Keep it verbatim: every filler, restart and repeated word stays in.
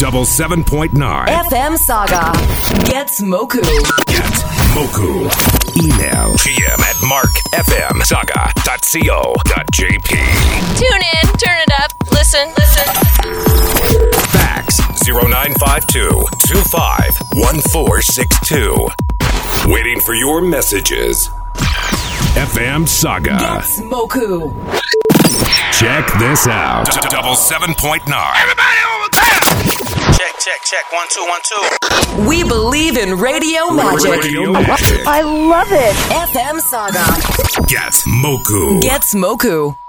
Double seven point nine. F M Saga. Get Smoku. Get Moku. Email G M at mark f m saga dot co dot j p. Tune in, turn it up, listen, listen. Fax zero nine five two, two five one four six two. Waiting for your messages. F M Saga. Get Smoku. Check this out. Double seven point nine. Everybody over there! Check, check, check. One, two, one, two. We believe in radio magic. Radio magic. I love it. F M Saga. Get Moku. Get Smoku.